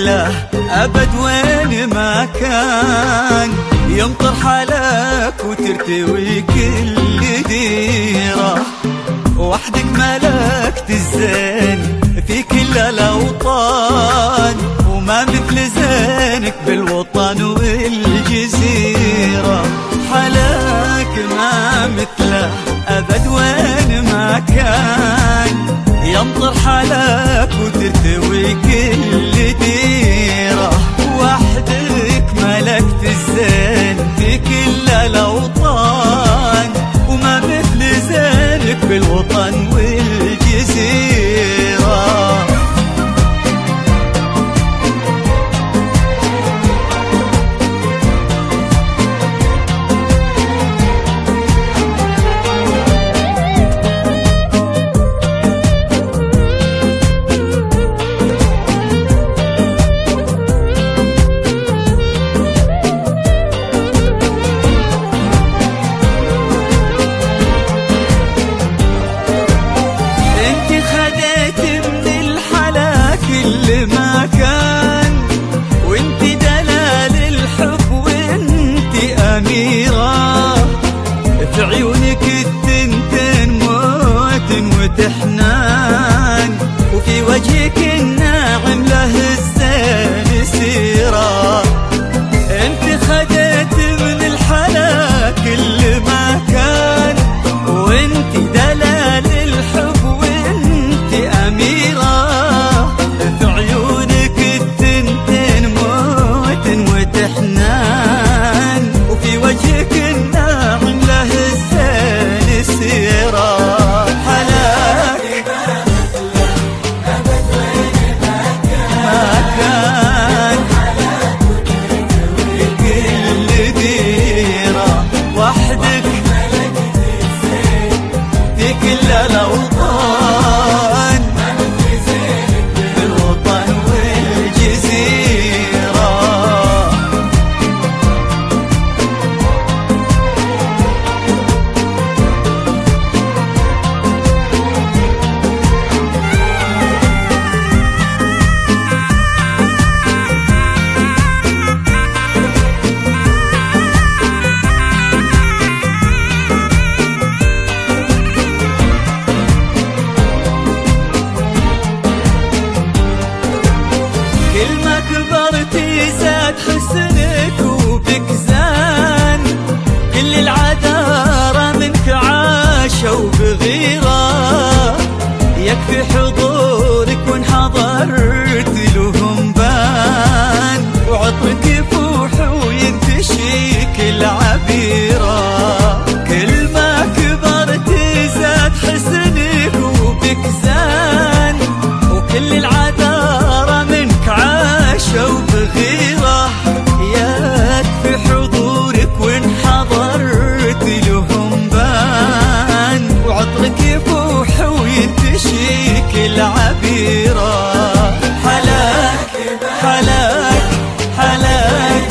مثله أبد وين ما كان، يمطر حالك وترتوي كل ديرة، وحدك ملكت الزين في كل الأوطان، وما مثل زينك بالوطن والجزيرة. حلاك ما مثله أبد وين ما كان، يمطر حالك وترتوي كل ديرة، وحدك ملكت الزين في كل الأوطان، وما مثل زينك بالوطن والجزيرة. في عيونك التنتين موت وتحنان، وفي وجهك الناعم له الزين سيرة. انت خديت من الحلا كل ما كان، وانت دلال الحب وانت أميرة. في عيونك التنتين موت وتحنان، وفي وجهك الناعم له الزين سيرة. حلاك أبد وين ما كان، كل ديرة، وحدك في كل الأوطان، بالوطن والجزيرة. كل ما كبرتي زاد حسنك وبك زان، كل العذارى منك عاشوا بغيرة. يكفي حضورك وان حضرت لهم بان، وعطرك يفوح وينتشي كل عبيرة. كل ما كبرتي زاد حسنك وبك زان، وكل العذارى منك عاشوا بغيرة. يكفي حضورك وان حضرت لهم بان، وعطرك يفوح وينتشي كل عبيرة. حلاك حلاك حلاك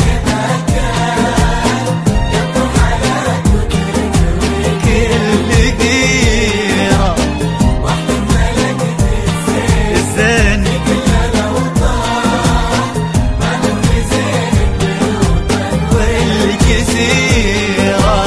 كل ديرة، الزين والجزيرة.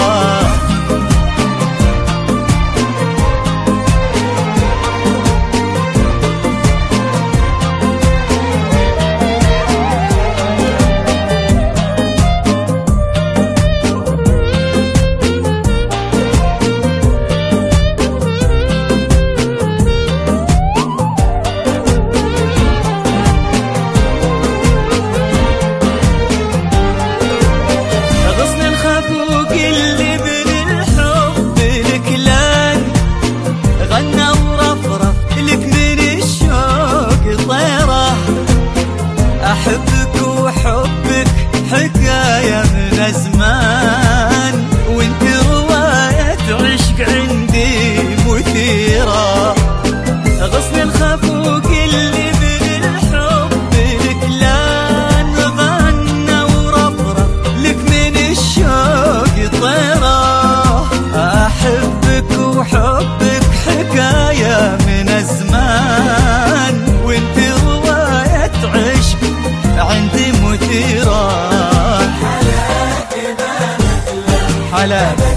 غصن الخفوق اللي من الحب لك لان، غنى ورفرف لك من الشوق طيرة. أحبك وحبك حكاية من زمان، وانت رواية عشق عندي مثيرة. غصن الخفوق اللي من الحب لك لان، غنى ورفرف لك من الشوق طيرة. أحبك وحبك حكاية من زمان، وانت رواية عشق على